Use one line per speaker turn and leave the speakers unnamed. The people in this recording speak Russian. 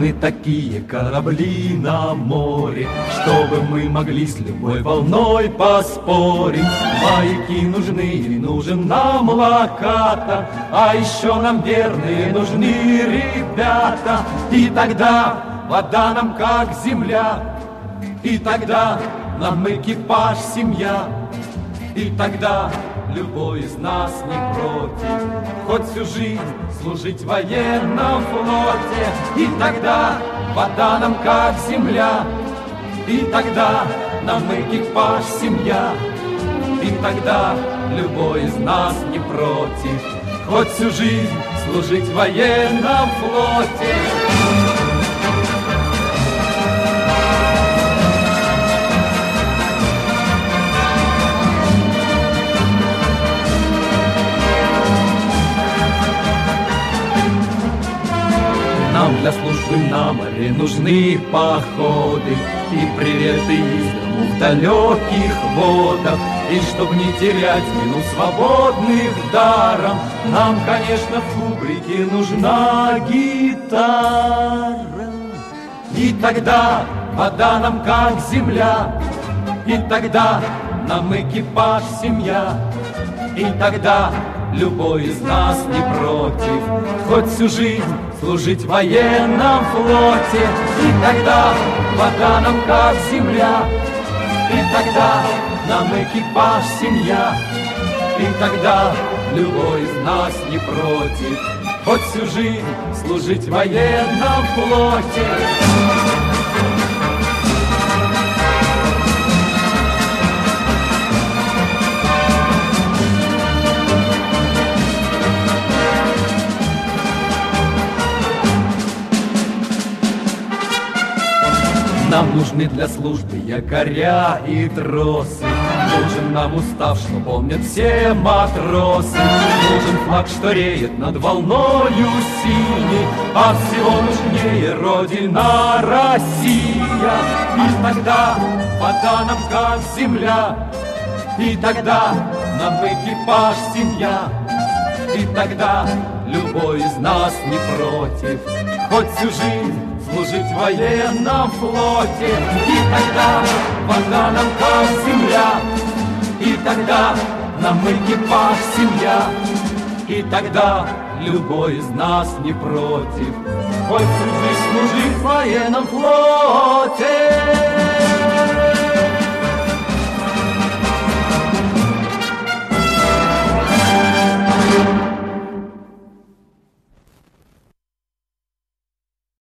нужны такие корабли на море, чтобы мы могли с любой волной поспорить. Маяки нужны, и нужен нам локатор, а еще нам верные нужны ребята. И тогда вода нам как земля, и тогда нам экипаж семья, и тогда любой из нас не против хоть всю жизнь служить в военном флоте. И тогда вода нам как земля, и тогда нам экипаж семья, и тогда любой из нас не против хоть всю жизнь служить в военном флоте. Нам для службы на море нужны походы и приветы из дому в далеких водах. И чтоб не терять минут свободных даром, нам, конечно, в кубрике нужна гитара. И тогда вода нам как земля, и тогда нам экипаж семья, и тогда любой из нас не против хоть всю жизнь служить в военном флоте. И тогда вода нам как земля, и тогда нам экипаж семья, и тогда любой из нас не против хоть всю жизнь служить в военном флоте. Нам нужны для службы якоря и тросы, нужен нам устав, что помнят все матросы, нужен флаг, что реет над волною синей, а всего нужнее Родина Россия. И тогда вода нам как земля, и тогда нам экипаж семья, и тогда любой из нас не против хоть всю жизнь служить в военном флоте. И тогда вода нам как земля, и тогда нам экипаж семья, и тогда любой из нас не против хоть всю жизнь служить в военном флоте.